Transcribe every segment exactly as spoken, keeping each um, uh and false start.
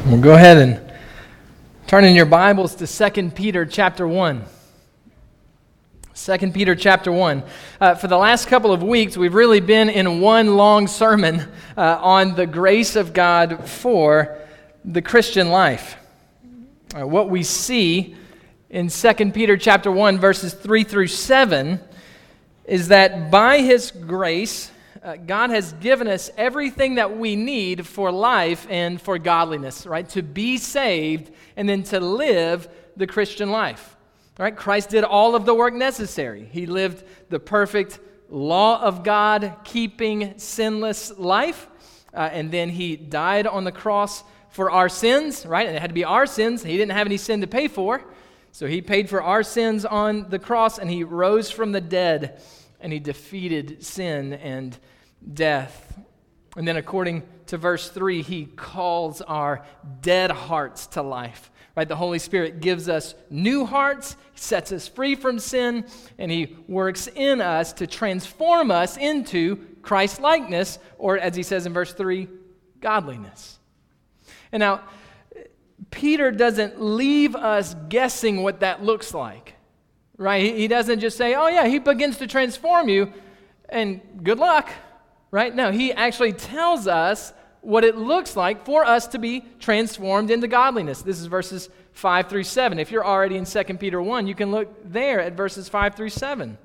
Well, go ahead and turn in your Bibles to Second Peter chapter one. Second Peter chapter one. Uh, for the last couple of weeks, we've really been in one long sermon uh, on the grace of God for the Christian life. Uh, what we see in Second Peter chapter one, verses three through seven, is that by His grace, Uh, God has given us everything that we need for life and for godliness, right? To be saved and then to live the Christian life, right? Christ did all of the work necessary. He lived the perfect law of God, keeping sinless life, uh, and then He died on the cross for our sins, right? And it had to be our sins. He didn't have any sin to pay for, so He paid for our sins on the cross, and He rose from the dead, and He defeated sin and death. And then according to verse three, He calls our dead hearts to life, right? The Holy Spirit gives us new hearts, He sets us free from sin, and He works in us to transform us into Christ-likeness, or as He says in verse three, godliness. And now, Peter doesn't leave us guessing what that looks like, right? He doesn't just say, oh yeah, He begins to transform you, and good luck. Right? No, he actually tells us what it looks like for us to be transformed into godliness. This is verses five through seven. If you're already in Second Peter one, you can look there at verses five through seven.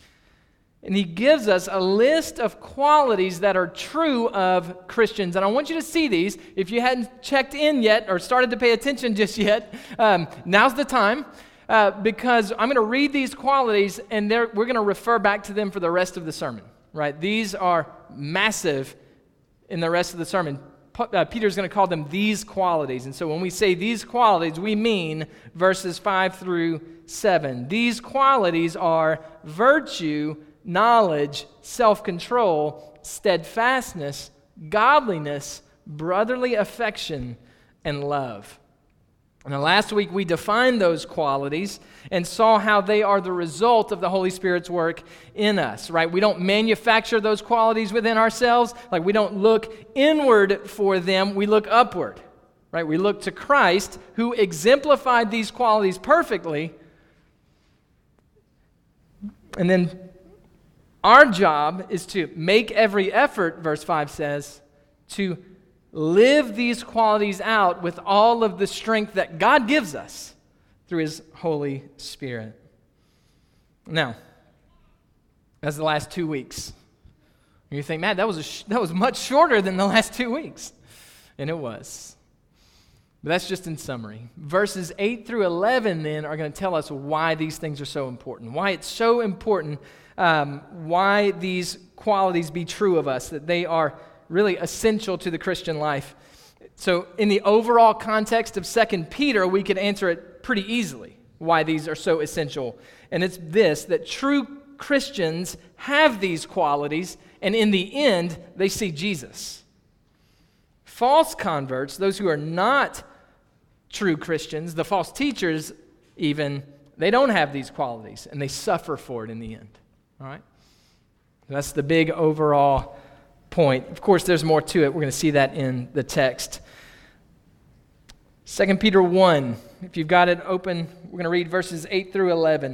And he gives us a list of qualities that are true of Christians. And I want you to see these. If you hadn't checked in yet or started to pay attention just yet, um, now's the time. Uh, because I'm going to read these qualities and we're going to refer back to them for the rest of the sermon. Right? These are massive in the rest of the sermon. Uh, Peter's going to call them these qualities. And so when we say these qualities, we mean verses five through seven. These qualities are virtue, knowledge, self-control, steadfastness, godliness, brotherly affection, and love. Now, last week we defined those qualities and saw how they are the result of the Holy Spirit's work in us, right? We don't manufacture those qualities within ourselves. Like, we don't look inward for them, we look upward, right? We look to Christ, who exemplified these qualities perfectly. And then our job is to make every effort, verse five says, to live these qualities out with all of the strength that God gives us through His Holy Spirit. Now, that's the last two weeks. And you think, man, that was a sh- that was much shorter than the last two weeks. And it was. But that's just in summary. Verses eight through eleven then are going to tell us why these things are so important, why it's so important, um, why these qualities be true of us, that they are really essential to the Christian life. So in the overall context of Second Peter, we could answer it pretty easily, why these are so essential. And it's this, that true Christians have these qualities, and in the end, they see Jesus. False converts, those who are not true Christians, the false teachers even, they don't have these qualities, and they suffer for it in the end. All right? That's the big overall point. Of course, there's more to it. We're going to see that in the text. Second Peter one, if you've got it open, we're going to read verses eight through eleven.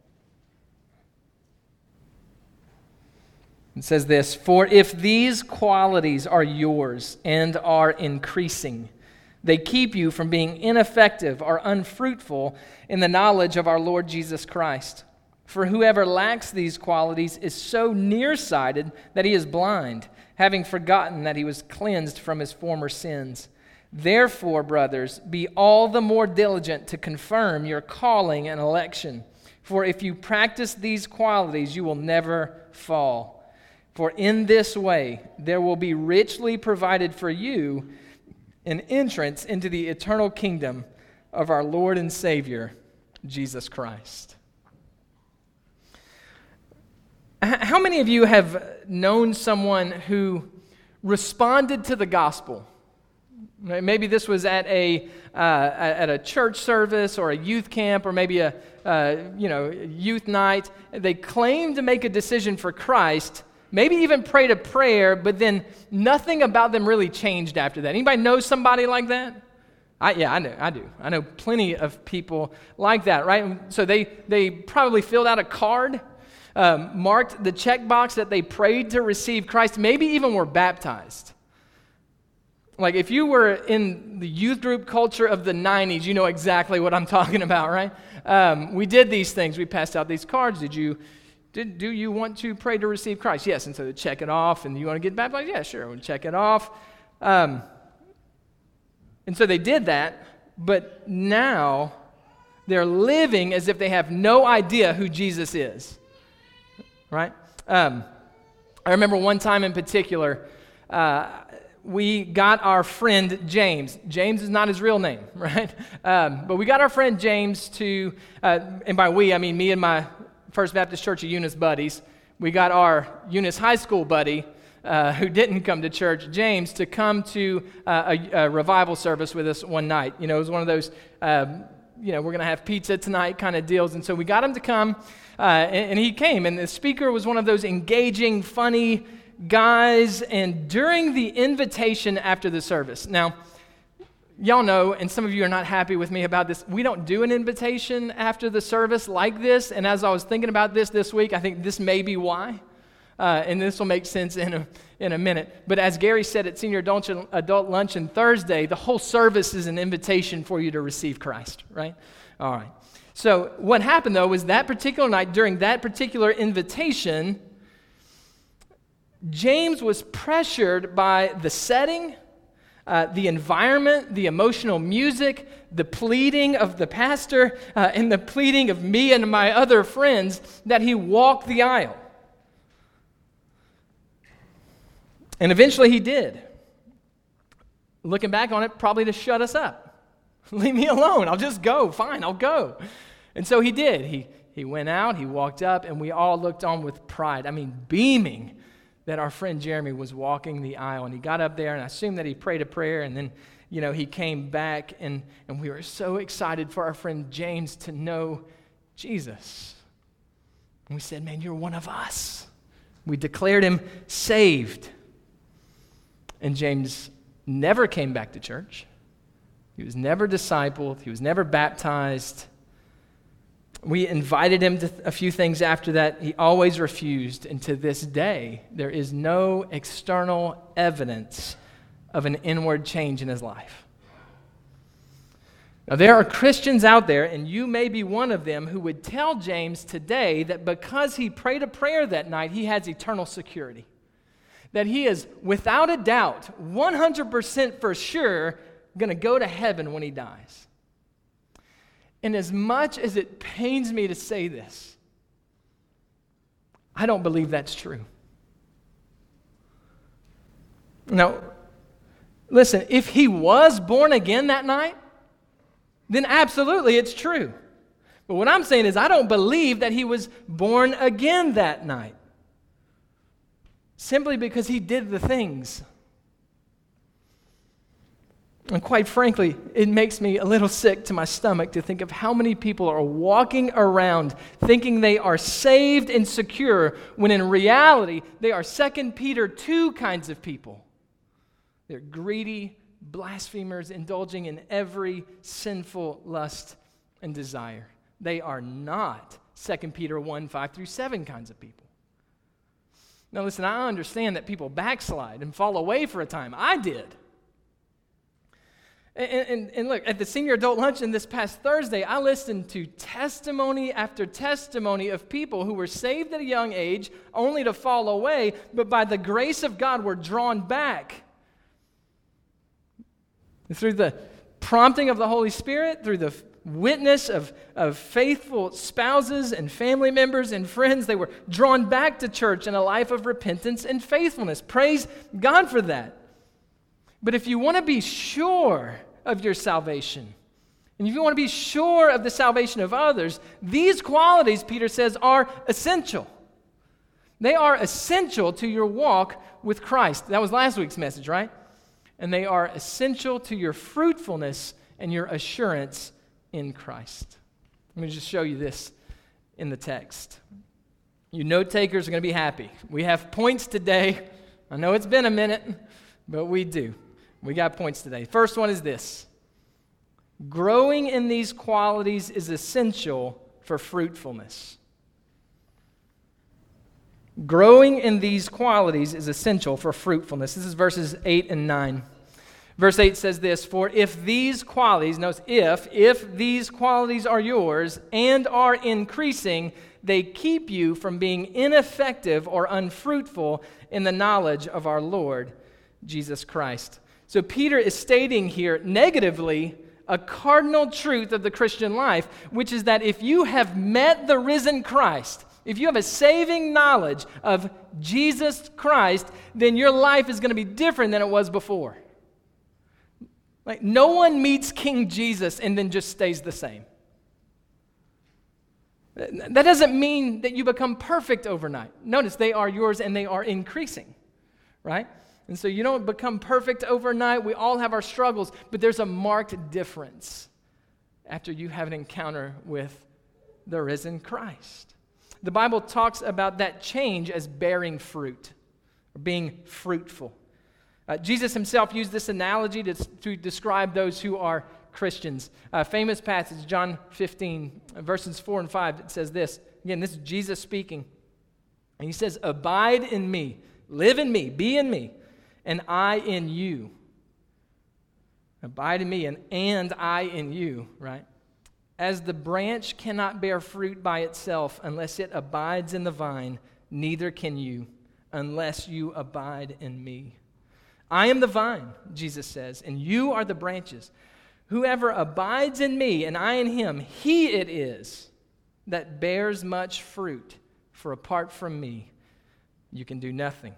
It says this, "For if these qualities are yours and are increasing, they keep you from being ineffective or unfruitful in the knowledge of our Lord Jesus Christ. For whoever lacks these qualities is so nearsighted that he is blind, having forgotten that he was cleansed from his former sins. Therefore, brothers, be all the more diligent to confirm your calling and election. For if you practice these qualities, you will never fall. For in this way, there will be richly provided for you an entrance into the eternal kingdom of our Lord and Savior, Jesus Christ." How many of you have known someone who responded to the gospel? Maybe this was at a uh, at a church service or a youth camp or maybe a uh, you know youth night. They claimed to make a decision for Christ, maybe even prayed a prayer, but then nothing about them really changed after that. Anybody know somebody like that? I, yeah, I know, I do. I know plenty of people like that, right? So they, they probably filled out a card, um, marked the checkbox that they prayed to receive Christ, maybe even were baptized. Like if you were in the youth group culture of the nineties, you know exactly what I'm talking about, right? Um, we did these things. We passed out these cards. Did you, did, do you want to pray to receive Christ? Yes. And so they check it off. And you want to get baptized? Yeah, sure. We'll check it off. Um, and so they did that, but now they're living as if they have no idea who Jesus is, right? Um, I remember one time in particular, uh, we got our friend James. James is not his real name, right? Um, but we got our friend James to, uh, and by we, I mean me and my First Baptist Church of Eunice buddies. We got our Eunice High School buddy, uh, who didn't come to church, James, to come to uh, a, a revival service with us one night. You know, it was one of those, um, you know, we're going to have pizza tonight kind of deals. And so we got him to come, uh, and, and he came. And the speaker was one of those engaging, funny guys. And during the invitation after the service, now, y'all know, and some of you are not happy with me about this, we don't do an invitation after the service like this. And as I was thinking about this this week, I think this may be why. Uh, and this will make sense in a, in a minute. But as Gary said at Senior Adult, Adult Luncheon Thursday, the whole service is an invitation for you to receive Christ, right? All right. So what happened, though, was that particular night, during that particular invitation, James was pressured by the setting, uh, the environment, the emotional music, the pleading of the pastor, uh, and the pleading of me and my other friends that he walk the aisle. And eventually he did. Looking back on it, probably to shut us up. Leave me alone. I'll just go. Fine, I'll go. And so he did. He, he went out, he walked up, and we all looked on with pride. I mean, beaming that our friend Jeremy was walking the aisle. And he got up there, and I assumed that he prayed a prayer, and then, you know, he came back, and, and we were so excited for our friend James to know Jesus. And we said, man, you're one of us. We declared him saved. And James never came back to church. He was never discipled. He was never baptized. We invited him to a few things after that. He always refused. And to this day, there is no external evidence of an inward change in his life. Now, there are Christians out there, and you may be one of them, who would tell James today that because he prayed a prayer that night, he has eternal security. That he is, without a doubt, one hundred percent for sure, going to go to heaven when he dies. And as much as it pains me to say this, I don't believe that's true. Now, listen, if he was born again that night, then absolutely it's true. But what I'm saying is I don't believe that he was born again that night. Simply because he did the things. And quite frankly, it makes me a little sick to my stomach to think of how many people are walking around thinking they are saved and secure, when in reality, they are Second Peter two kinds of people. They're greedy, blasphemers, indulging in every sinful lust and desire. They are not Second Peter one, five through seven kinds of people. Now listen, I understand that people backslide and fall away for a time. I did. And, and, and look, at the Senior Adult Luncheon this past Thursday, I listened to testimony after testimony of people who were saved at a young age only to fall away, but by the grace of God were drawn back. Through the prompting of the Holy Spirit, through the witness of, of faithful spouses and family members and friends, they were drawn back to church in a life of repentance and faithfulness. Praise God for that. But if you want to be sure of your salvation, and if you want to be sure of the salvation of others, these qualities, Peter says, are essential. They are essential to your walk with Christ. That was last week's message, right? And they are essential to your fruitfulness and your assurance in Christ. Let me just show you this in the text. You note takers are going to be happy. We have points today. I know it's been a minute, but we do. We got points today. First one is this. Growing in these qualities is essential for fruitfulness. Growing in these qualities is essential for fruitfulness. This is verses eight and nine. Verse eight says this, "For if these qualities," notice if, if these qualities are yours and are increasing, they keep you from being ineffective or unfruitful in the knowledge of our Lord Jesus Christ." So Peter is stating here negatively a cardinal truth of the Christian life, which is that if you have met the risen Christ, if you have a saving knowledge of Jesus Christ, then your life is going to be different than it was before. Like, no one meets King Jesus and then just stays the same. That doesn't mean that you become perfect overnight. Notice they are yours and they are increasing, right? And so you don't become perfect overnight. We all have our struggles, but there's a marked difference after you have an encounter with the risen Christ. The Bible talks about that change as bearing fruit, or being fruitful. Uh, Jesus himself used this analogy to, to describe those who are Christians. A famous passage, John fifteen, verses four and five, it says this. Again, this is Jesus speaking. And he says, "Abide in me, live in me, be in me, and I in you." Abide in me and, and I in you, right? "As the branch cannot bear fruit by itself unless it abides in the vine, neither can you unless you abide in me. I am the vine," Jesus says, "and you are the branches. Whoever abides in me and I in him, he it is that bears much fruit, for apart from me, you can do nothing."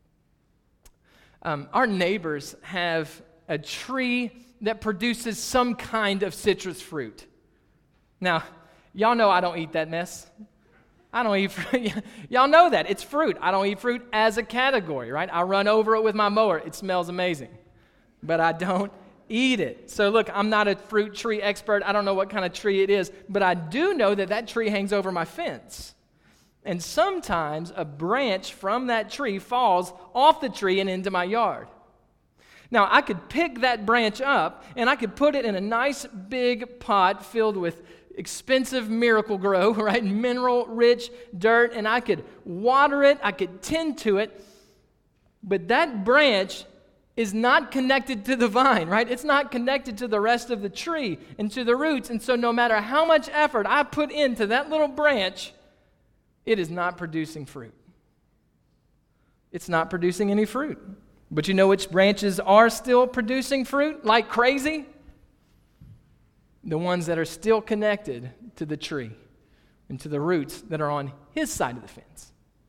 Um, our neighbors have a tree that produces some kind of citrus fruit. Now, y'all know I don't eat that mess. I don't eat fruit. Y'all know that. It's fruit. I don't eat fruit as a category, right? I run over it with my mower. It smells amazing. But I don't eat it. So look, I'm not a fruit tree expert. I don't know what kind of tree it is. But I do know that that tree hangs over my fence. And sometimes a branch from that tree falls off the tree and into my yard. Now, I could pick that branch up and I could put it in a nice big pot filled with expensive Miracle-Gro, right? Mineral-rich dirt, and I could water it, I could tend to it, but that branch is not connected to the vine, right? It's not connected to the rest of the tree and to the roots, and so no matter how much effort I put into that little branch, it is not producing fruit. It's not producing any fruit. But you know which branches are still producing fruit like crazy? The ones that are still connected to the tree and to the roots that are on his side of the fence.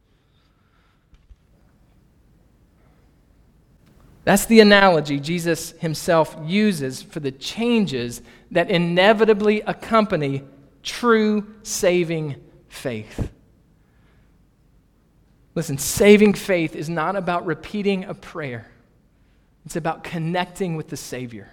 That's the analogy Jesus himself uses for the changes that inevitably accompany true saving faith. Listen, saving faith is not about repeating a prayer. It's about connecting with the Savior.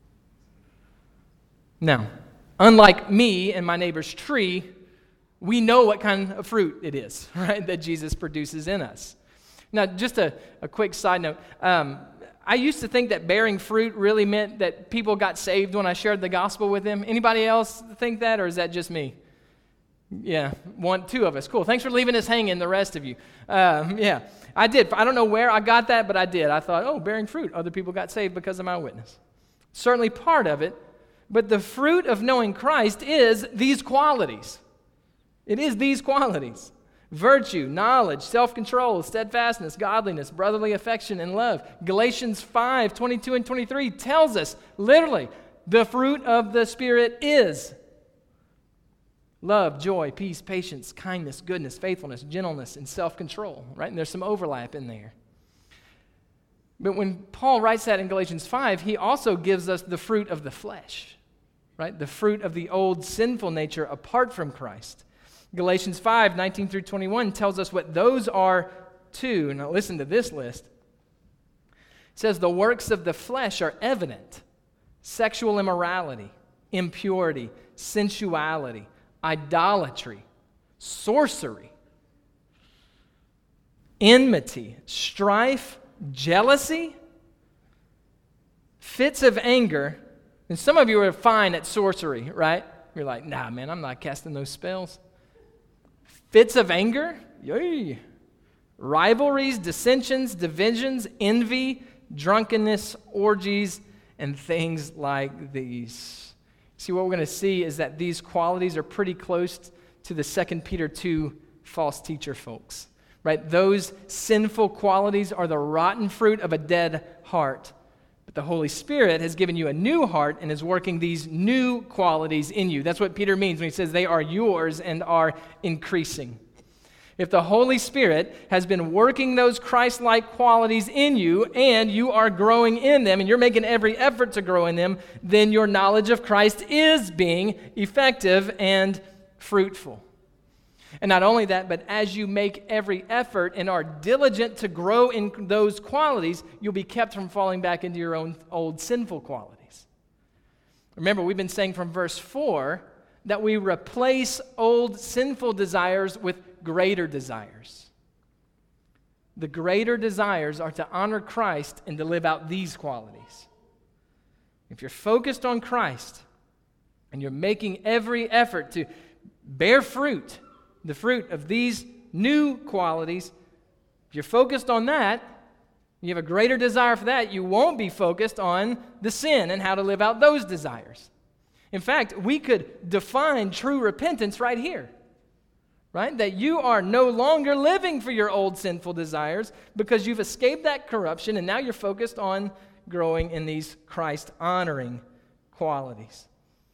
Now, unlike me and my neighbor's tree, we know what kind of fruit it is, right, that Jesus produces in us. Now, just a, a quick side note. Um, I used to think that bearing fruit really meant that people got saved when I shared the gospel with them. Anybody else think that, or is that just me? Yeah, one, two of us. Cool. Thanks for leaving us hanging, the rest of you. Um, yeah, I did. I don't know where I got that, but I did. I thought, oh, bearing fruit. Other people got saved because of my witness. Certainly part of it. But the fruit of knowing Christ is these qualities. It is these qualities. Virtue, knowledge, self-control, steadfastness, godliness, brotherly affection, and love. Galatians five, twenty-two and twenty-three tells us, literally, the fruit of the Spirit is love, joy, peace, patience, kindness, goodness, faithfulness, gentleness, and self-control, right? And there's some overlap in there. But when Paul writes that in Galatians five, he also gives us the fruit of the flesh, right? The fruit of the old sinful nature apart from Christ. Galatians five, nineteen through twenty-one tells us what those are too. Now listen to this list. It says the works of the flesh are evident: sexual immorality, impurity, sensuality, idolatry, sorcery, enmity, strife, jealousy, fits of anger, And some of you are fine at sorcery, right? You're like, nah, man, I'm not casting those spells. Fits of anger, yay. Rivalries, dissensions, divisions, envy, drunkenness, orgies, and things like these. See, what we're going to see is that these qualities are pretty close to the Second Peter two false teacher folks, right? Those sinful qualities are the rotten fruit of a dead heart. But the Holy Spirit has given you a new heart and is working these new qualities in you. That's what Peter means when he says they are yours and are increasing. If the Holy Spirit has been working those Christ-like qualities in you and you are growing in them and you're making every effort to grow in them, then your knowledge of Christ is being effective and fruitful. And not only that, but as you make every effort and are diligent to grow in those qualities, you'll be kept from falling back into your own old sinful qualities. Remember, we've been saying from verse four that we replace old sinful desires with greater desires. The greater desires are to honor Christ and to live out these qualities. If you're focused on Christ and you're making every effort to bear fruit, the fruit of these new qualities, if you're focused on that, you have a greater desire for that, you won't be focused on the sin and how to live out those desires. In fact, we could define true repentance right here, right? That you are no longer living for your old sinful desires because you've escaped that corruption and now you're focused on growing in these Christ-honoring qualities.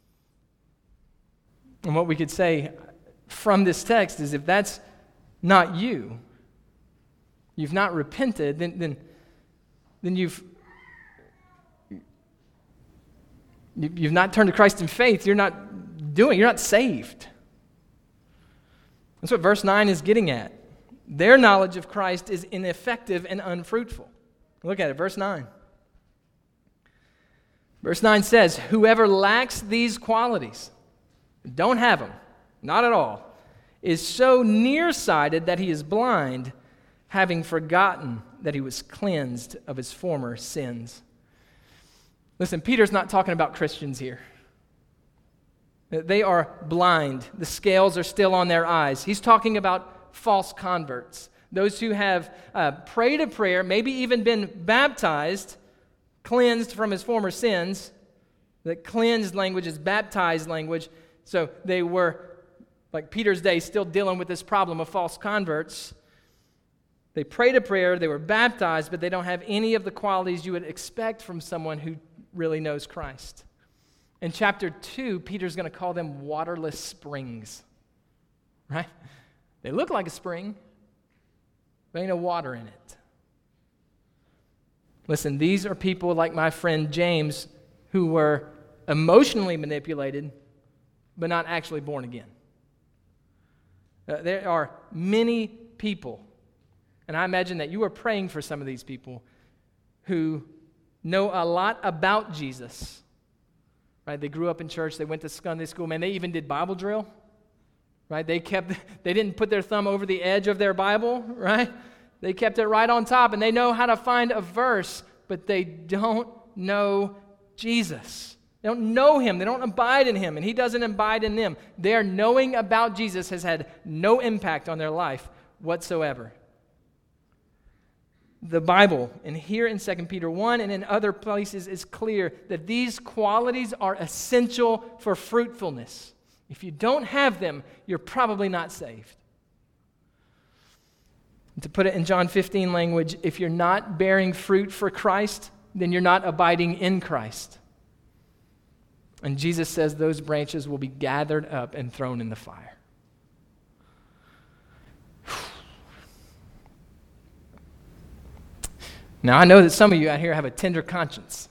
And what we could say from this text is if that's not you, you've not repented, then then, then you've you've not turned to Christ in faith. You're not doing, you're not saved. That's what verse nine is getting at. Their knowledge of Christ is ineffective and unfruitful. Look at it, verse nine. Verse nine says, whoever lacks these qualities, don't have them, not at all, is so nearsighted that he is blind, having forgotten that he was cleansed of his former sins. Listen, Peter's not talking about Christians here. They are blind. The scales are still on their eyes. He's talking about false converts, those who have uh, prayed a prayer, maybe even been baptized, cleansed from his former sins. The cleansed language is baptized language. So they were, like Peter's day, still dealing with this problem of false converts. They prayed a prayer, they were baptized, but they don't have any of the qualities you would expect from someone who really knows Christ. In chapter two, Peter's going to call them waterless springs, right? They look like a spring, but ain't no water in it. Listen, these are people like my friend James who were emotionally manipulated, but not actually born again. Uh, there are many people, and I imagine that you are praying for some of these people who know a lot about Jesus, right? They grew up in church, they went to Sunday school, man, they even did Bible drill, right? They kept, they didn't put their thumb over the edge of their Bible, right? They kept it right on top, and they know how to find a verse, but they don't know Jesus. They don't know him. They don't abide in him, and he doesn't abide in them. Their knowing about Jesus has had no impact on their life whatsoever. The Bible, and here in Second Peter one and in other places, is clear that these qualities are essential for fruitfulness. If you don't have them, you're probably not saved. To put it in John fifteen language, if you're not bearing fruit for Christ, then you're not abiding in Christ. And Jesus says those branches will be gathered up and thrown in the fire. Now, I know that some of you out here have a tender conscience.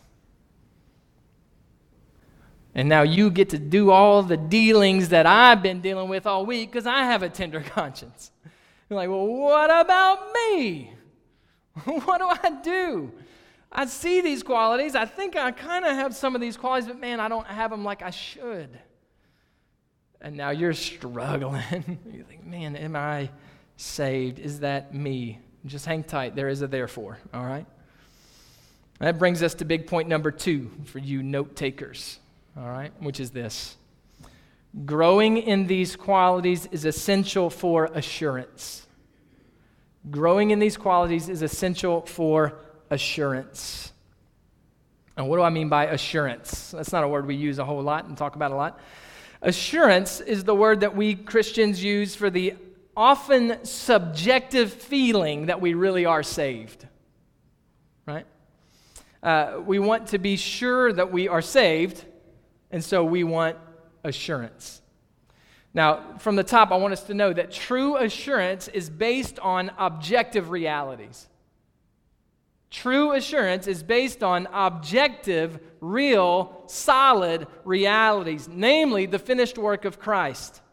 And now you get to do all the dealings that I've been dealing with all week because I have a tender conscience. You're like, well, what about me? What do I do? I see these qualities. I think I kind of have some of these qualities, but man, I don't have them like I should. And now you're struggling. You think, man, am I saved? Is that me? Just hang tight. There is a therefore, all right? That brings us to big point number two for you note takers, all right, which is this. Growing in these qualities is essential for assurance. Growing in these qualities is essential for assurance. And what do I mean by assurance? That's not a word we use a whole lot and talk about a lot. Assurance is the word that we Christians use for the often subjective feeling that we really are saved, right? Uh, we want to be sure that we are saved, and so we want assurance. Now, from the top, I want us to know that true assurance is based on objective realities. True assurance is based on objective, real, solid realities, namely the finished work of Christ.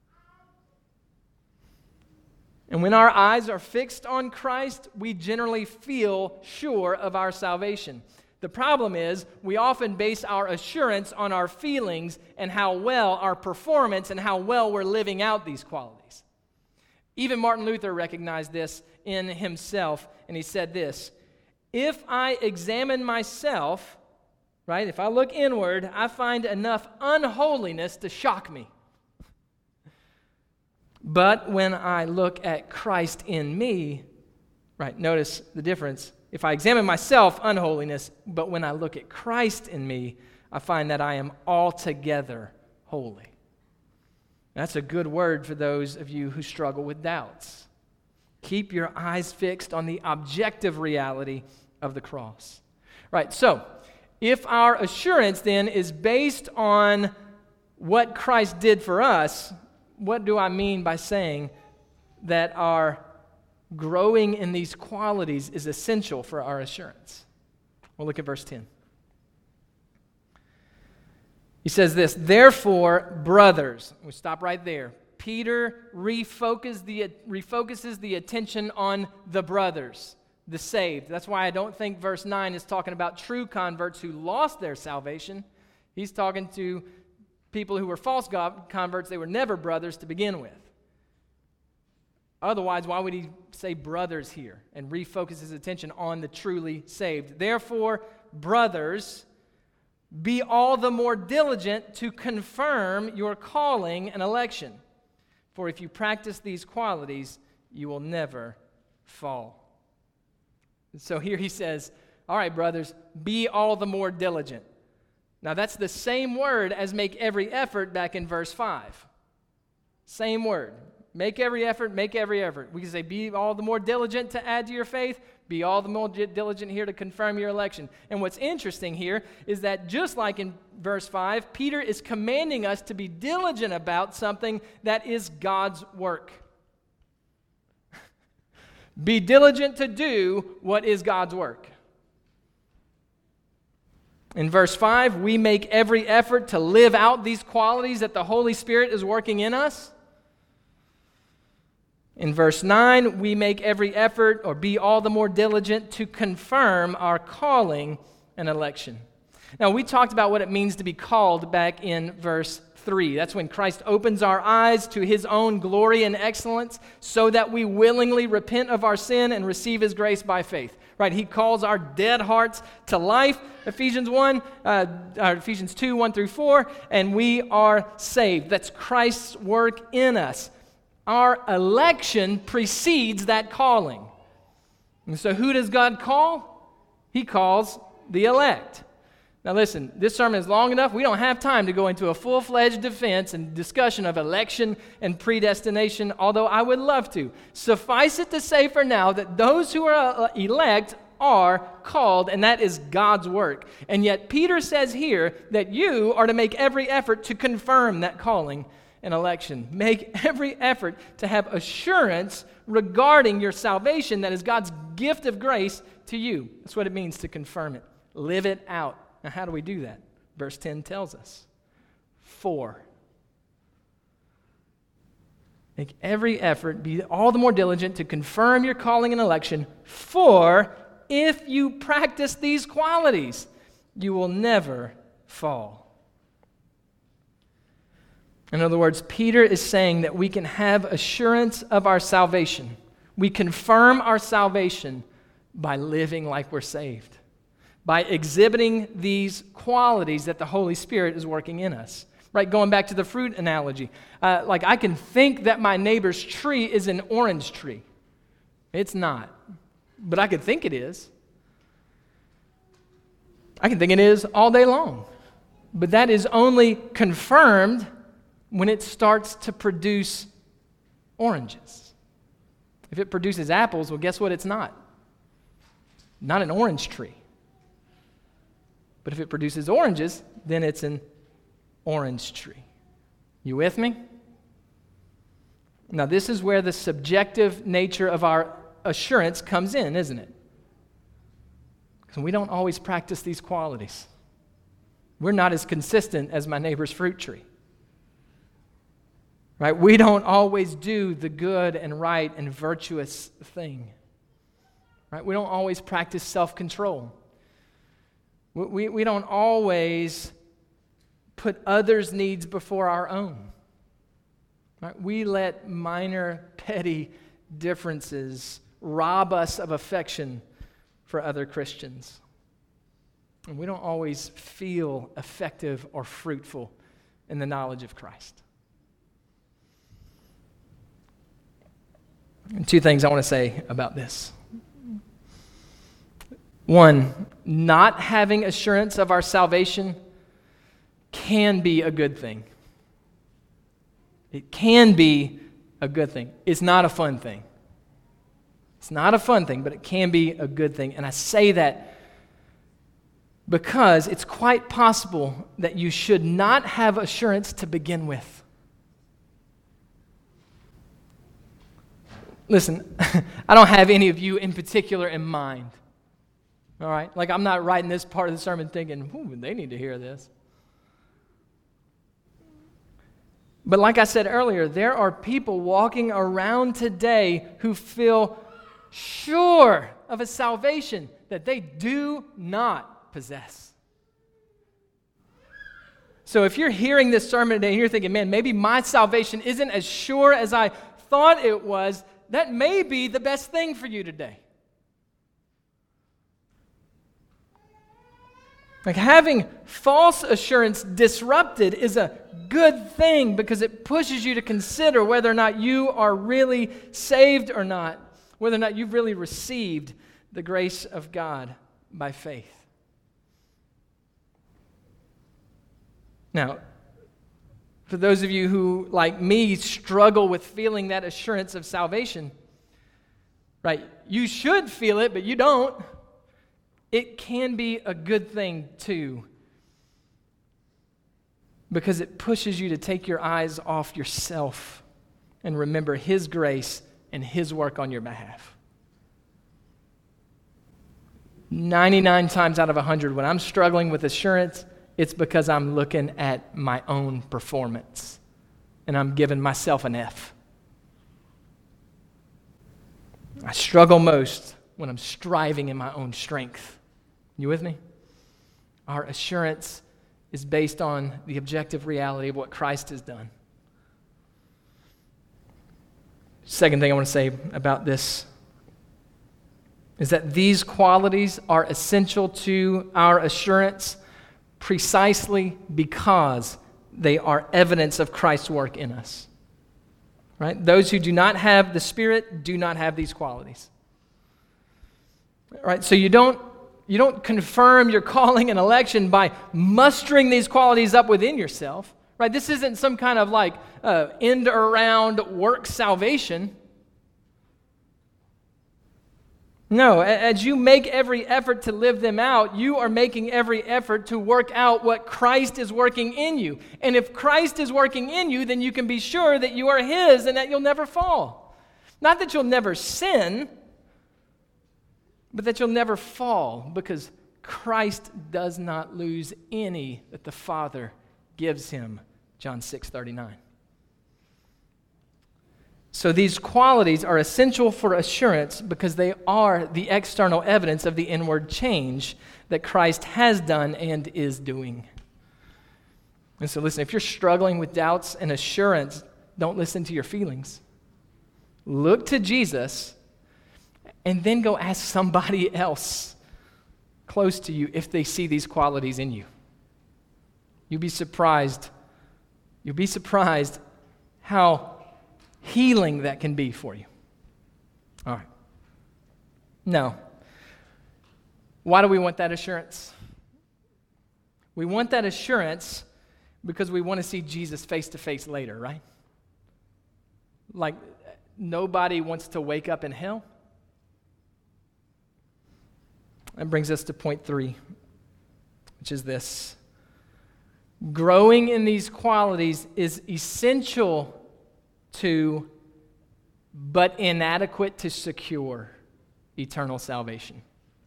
And when our eyes are fixed on Christ, we generally feel sure of our salvation. The problem is, we often base our assurance on our feelings and how well our performance and how well we're living out these qualities. Even Martin Luther recognized this in himself, and he said this, "If I examine myself, right, if I look inward, I find enough unholiness to shock me. But when I look at Christ in me," right, notice the difference. If I examine myself, unholiness, but when I look at Christ in me, I find that I am altogether holy. That's a good word for those of you who struggle with doubts. Keep your eyes fixed on the objective reality of the cross. Right, so if our assurance then is based on what Christ did for us, what do I mean by saying that our growing in these qualities is essential for our assurance? Well, look at verse ten. He says this, "Therefore, brothers," we stop right there. Peter refocuses the, refocuses the attention on the brothers, the saved. That's why I don't think verse nine is talking about true converts who lost their salvation. He's talking to people who were false God converts. They were never brothers to begin with. Otherwise, why would he say brothers here and refocus his attention on the truly saved? "Therefore, brothers, be all the more diligent to confirm your calling and election. For if you practice these qualities, you will never fall." And so here he says, all right, brothers, be all the more diligent. Now that's the same word as make every effort back in verse five. Same word. Make every effort, make every effort. We can say be all the more diligent to add to your faith, be all the more diligent here to confirm your election. And what's interesting here is that just like in verse five, Peter is commanding us to be diligent about something that is God's work. Be diligent to do what is God's work. In verse five, we make every effort to live out these qualities that the Holy Spirit is working in us. In verse nine, we make every effort or be all the more diligent to confirm our calling and election. Now, we talked about what it means to be called back in verse three. That's when Christ opens our eyes to his own glory and excellence so that we willingly repent of our sin and receive his grace by faith. Right? He calls our dead hearts to life, Ephesians one, uh, Ephesians two, one through four, and we are saved. That's Christ's work in us. Our election precedes that calling. And so who does God call? He calls the elect. Now listen, this sermon is long enough. We don't have time to go into a full-fledged defense and discussion of election and predestination, although I would love to. Suffice it to say for now that those who are elect are called, and that is God's work. And yet Peter says here that you are to make every effort to confirm that calling and election. Make every effort to have assurance regarding your salvation that is God's gift of grace to you. That's what it means to confirm it. Live it out. Now, how do we do that? Verse ten tells us. For. Make every effort, be all the more diligent to confirm your calling and election, for if you practice these qualities, you will never fall. In other words, Peter is saying that we can have assurance of our salvation. We confirm our salvation by living like we're saved, by exhibiting these qualities that the Holy Spirit is working in us. Right, going back to the fruit analogy. Uh, like I can think that my neighbor's tree is an orange tree. It's not, but I could think it is. I can think it is all day long. But that is only confirmed when it starts to produce oranges. If it produces apples, well, guess what? It's not. Not an orange tree. But if it produces oranges, then it's an orange tree. You with me? Now, this is where the subjective nature of our assurance comes in, isn't it? Because we don't always practice these qualities. We're not as consistent as my neighbor's fruit tree. Right? We don't always do the good and right and virtuous thing. Right? We don't always practice self-control. We, we, we don't always put others' needs before our own. Right? We let minor, petty differences rob us of affection for other Christians. And we don't always feel effective or fruitful in the knowledge of Christ. And two things I want to say about this. One, not having assurance of our salvation can be a good thing. It can be a good thing. It's not a fun thing. It's not a fun thing, but it can be a good thing. And I say that because it's quite possible that you should not have assurance to begin with. Listen, I don't have any of you in particular in mind. All right? Like, I'm not writing this part of the sermon thinking, ooh, they need to hear this. But like I said earlier, there are people walking around today who feel sure of a salvation that they do not possess. So if you're hearing this sermon today and you're thinking, man, maybe my salvation isn't as sure as I thought it was, that may be the best thing for you today. Like having false assurance disrupted is a good thing because it pushes you to consider whether or not you are really saved or not, whether or not you've really received the grace of God by faith. Now, for those of you who, like me, struggle with feeling that assurance of salvation, right, you should feel it, but you don't. It can be a good thing too, because it pushes you to take your eyes off yourself and remember His grace and His work on your behalf. ninety-nine times out of one hundred, when I'm struggling with assurance, it's because I'm looking at my own performance and I'm giving myself an F. I struggle most when I'm striving in my own strength. You with me? Our assurance is based on the objective reality of what Christ has done. Second thing I want to say about this is that these qualities are essential to our assurance precisely because they are evidence of Christ's work in us. Right? Those who do not have the Spirit do not have these qualities. Right? So you don't You don't confirm your calling and election by mustering these qualities up within yourself, right? This isn't some kind of like uh, end around work salvation. No, as you make every effort to live them out, you are making every effort to work out what Christ is working in you. And if Christ is working in you, then you can be sure that you are His and that you'll never fall. Not that you'll never sin, but that you'll never fall, because Christ does not lose any that the Father gives Him, John six thirty-nine. So these qualities are essential for assurance because they are the external evidence of the inward change that Christ has done and is doing. And so listen, if you're struggling with doubts and assurance, don't listen to your feelings. Look to Jesus and then go ask somebody else close to you if they see these qualities in you. You'll be surprised. You'll be surprised how healing that can be for you. All right. No. Why do we want that assurance? We want that assurance because we want to see Jesus face to face later, right? Like, nobody wants to wake up in hell. That brings us to point three, which is this. Growing in these qualities is essential to, but inadequate to secure eternal salvation.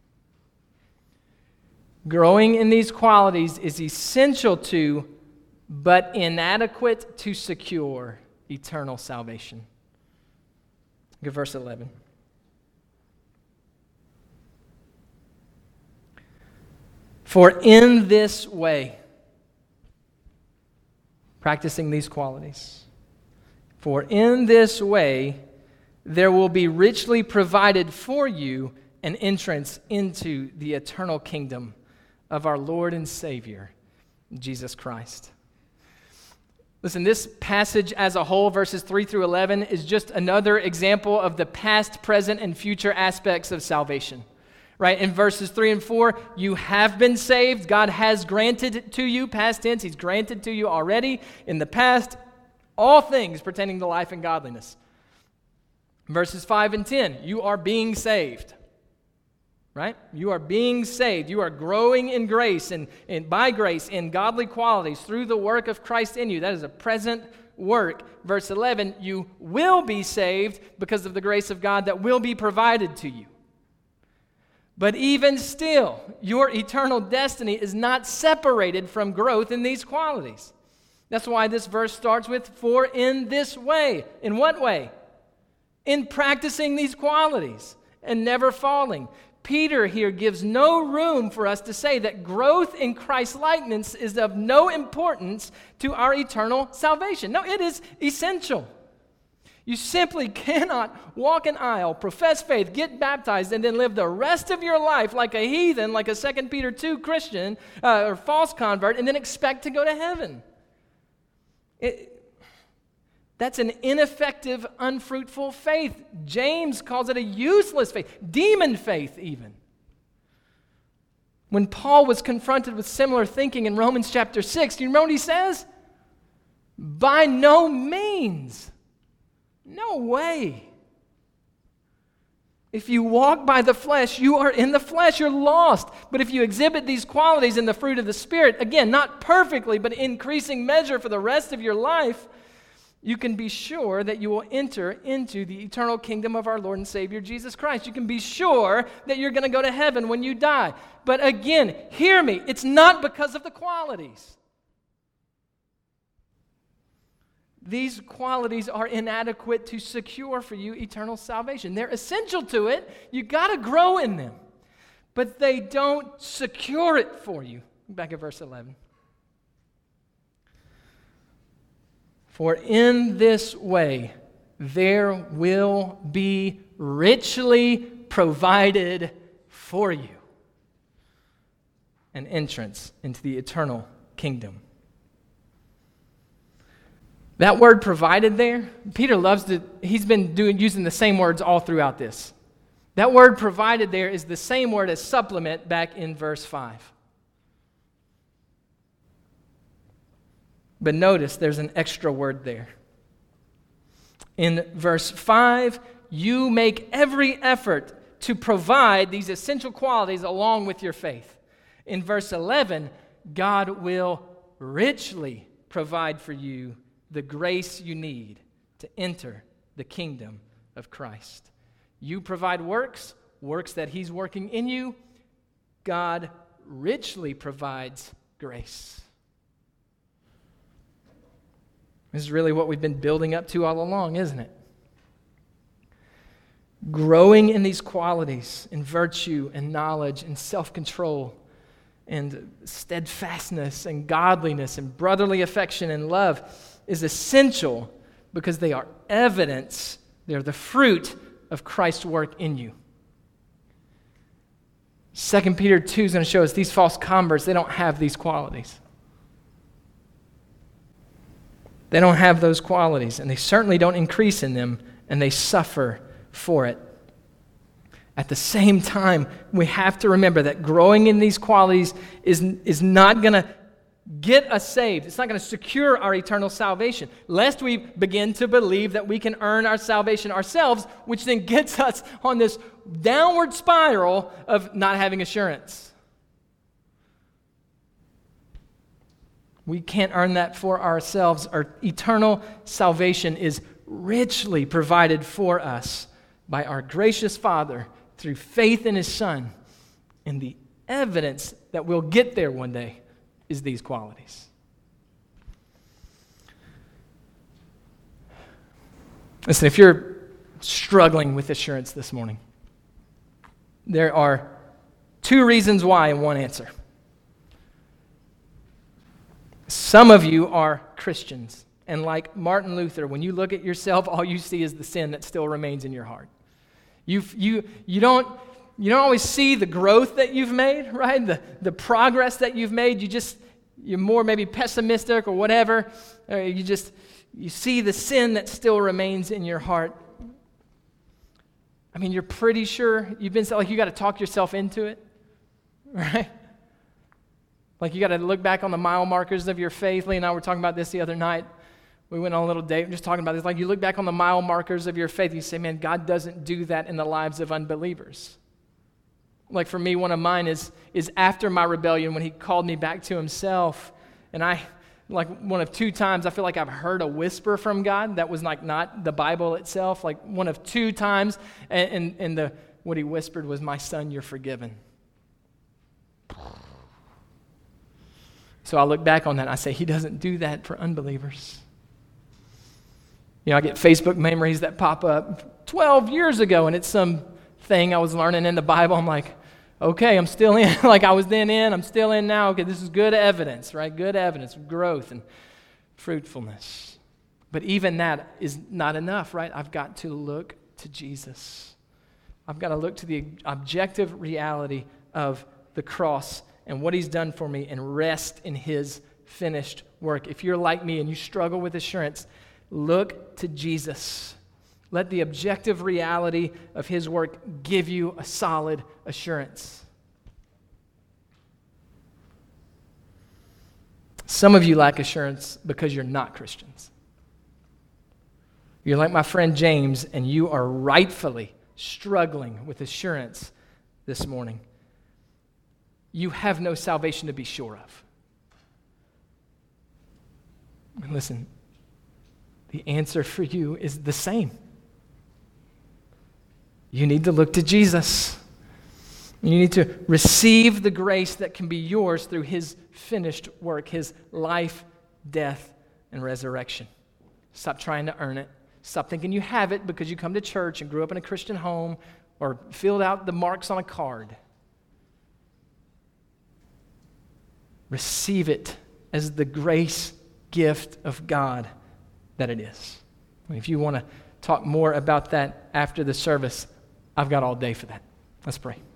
Growing in these qualities is essential to, but inadequate to secure eternal salvation. Look at verse eleven. For in this way, practicing these qualities, for in this way there will be richly provided for you an entrance into the eternal kingdom of our Lord and Savior, Jesus Christ. Listen, this passage as a whole, verses three through eleven, is just another example of the past, present, and future aspects of salvation. Right? In verses three and four, you have been saved. God has granted to you, past tense, He's granted to you already. In the past, all things pertaining to life and godliness. Verses five and ten, you are being saved. Right? You are being saved. You are growing in grace and, and by grace in godly qualities through the work of Christ in you. That is a present work. Verse eleven, you will be saved because of the grace of God that will be provided to you. But even still, your eternal destiny is not separated from growth in these qualities. That's why this verse starts with, for in this way. In what way? In practicing these qualities and never falling. Peter here gives no room for us to say that growth in Christ's likeness is of no importance to our eternal salvation. No, it is essential. You simply cannot walk an aisle, profess faith, get baptized, and then live the rest of your life like a heathen, like a Second Peter two Christian uh, or false convert, and then expect to go to heaven. It, that's an ineffective, unfruitful faith. James calls it a useless faith, demon faith even. When Paul was confronted with similar thinking in Romans chapter six, do you remember what he says? By no means. No way. If you walk by the flesh, you are in the flesh, you're lost. But if you exhibit these qualities in the fruit of the Spirit, again, not perfectly, but increasing measure for the rest of your life, you can be sure that you will enter into the eternal kingdom of our Lord and Savior, Jesus Christ. You can be sure that you're going to go to heaven when you die. But again, hear me, it's not because of the qualities. These qualities are inadequate to secure for you eternal salvation. They're essential to it. You got to grow in them. But they don't secure it for you. Back at verse eleven. For in this way there will be richly provided for you an entrance into the eternal kingdom. That word provided there, Peter loves to, he's been doing using the same words all throughout this. That word provided there is the same word as supplement back in verse five. But notice there's an extra word there. In verse five, you make every effort to provide these essential qualities along with your faith. In verse eleven, God will richly provide for you the grace you need to enter the kingdom of Christ. You provide works, works that He's working in you. God richly provides grace. This is really what we've been building up to all along, isn't it? Growing in these qualities, in virtue and knowledge and self-control and steadfastness and godliness and brotherly affection and love is essential because they are evidence, they're the fruit of Christ's work in you. Second Peter two is going to show us these false converts, they don't have these qualities. They don't have those qualities, and they certainly don't increase in them, and they suffer for it. At the same time, we have to remember that growing in these qualities is, is not going to get us saved. It's not going to secure our eternal salvation, lest we begin to believe that we can earn our salvation ourselves, which then gets us on this downward spiral of not having assurance. We can't earn that for ourselves. Our eternal salvation is richly provided for us by our gracious Father through faith in His Son. And the evidence that we'll get there one day is these qualities. Listen, if you're struggling with assurance this morning, there are two reasons why and one answer. Some of you are Christians, and like Martin Luther, when you look at yourself, all you see is the sin that still remains in your heart. You you you don't you don't always see the growth that you've made, right? The the progress that you've made. You just you're more maybe pessimistic or whatever. Or you just you see the sin that still remains in your heart. I mean, you're pretty sure you've been like you got to talk yourself into it, right? Like you got to look back on the mile markers of your faith. Lee and I were talking about this the other night. We went on a little date just talking about this. Like you look back on the mile markers of your faith, you say, man, God doesn't do that in the lives of unbelievers. Like for me, one of mine is, is after my rebellion when He called me back to Himself. And I, like one of two times, I feel like I've heard a whisper from God that was like not the Bible itself. Like one of two times. And, and, and the what He whispered was, my son, you're forgiven. So I look back on that and I say, He doesn't do that for unbelievers. You know, I get Facebook memories that pop up twelve years ago, and it's some thing I was learning in the Bible. I'm like, okay, I'm still in. Like I was then in, I'm still in now. Okay, this is good evidence, right? Good evidence of growth and fruitfulness. But even that is not enough, right? I've got to look to Jesus. I've got to look to the objective reality of the cross and what He's done for me and rest in His finished work. If you're like me and you struggle with assurance, look to Jesus. Let the objective reality of His work give you a solid assurance. Some of you lack assurance because you're not Christians. You're like my friend James, and you are rightfully struggling with assurance this morning. You have no salvation to be sure of. And listen, the answer for you is the same. You need to look to Jesus. You need to receive the grace that can be yours through His finished work, His life, death, and resurrection. Stop trying to earn it. Stop thinking you have it because you come to church and grew up in a Christian home or filled out the marks on a card. Receive it as the grace gift of God that it is. If you want to talk more about that after the service, I've got all day for that. Let's pray.